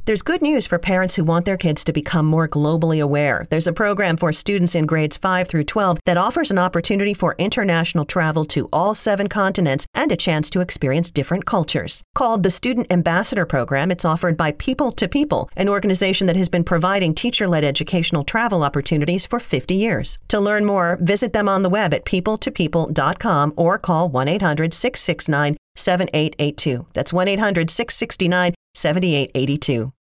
There's good news for parents who want their kids to become more globally aware. There's a program for students in grades 5 through 12 that offers an opportunity for international travel to all 7 continents and a chance to experience different cultures. Called the Student Ambassador Program, it's offered by People to People, an organization that has been providing teacher-led educational travel opportunities for 50 years. To learn more, visit them on the web at peopletopeople.com or call 1-800-669-7882. That's 1-800-669-7882.